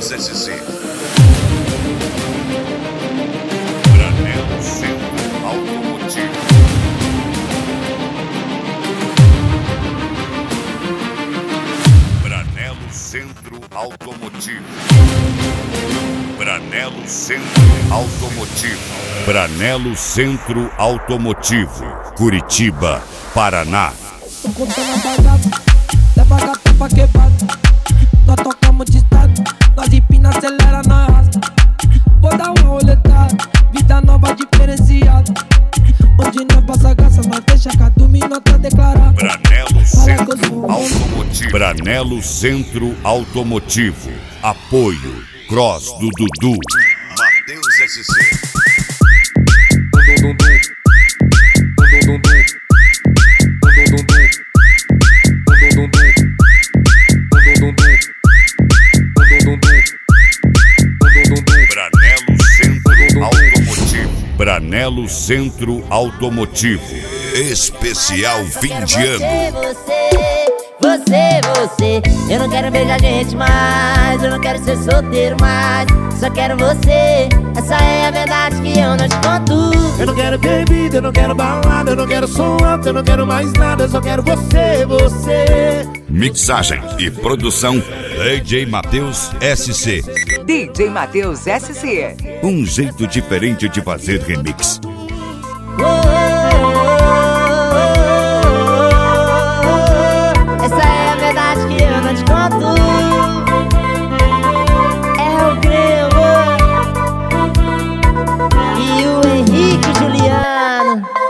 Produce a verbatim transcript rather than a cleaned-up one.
Mateus S C. Branelo Centro Automotivo. Branelo Centro Automotivo. Branelo Centro Automotivo. Branelo Centro Automotivo. Curitiba, Paraná. Tô contando a bagaça, leva gata pra quebrada. Nós tocamos de estado, nós empina, acelera, nós arrasta. Vou dar uma roletada, vida nova diferenciada. Onde nós passa graça, nós deixa cada minuto declarar. Branelo Centro Automotivo. Branelo Centro Automotivo. Apoio Cross do Dudu. Mateus S C. Branelo Centro Automotivo. Especial fim de ano. Você, você, você. Eu não quero beijar gente mais, eu não quero ser solteiro mais, só quero você. Essa é a verdade que eu não te conto. Eu não quero bebida, eu não quero balada, eu não quero som alto, eu não quero mais nada, eu só quero você, você. Mixagem e produção D J Mateus S C. D J Mateus S C. Um jeito diferente de fazer remix. Oh, oh, oh, oh, oh. Essa é a verdade que eu não te conto. É o Grêmio e o Henrique Juliano.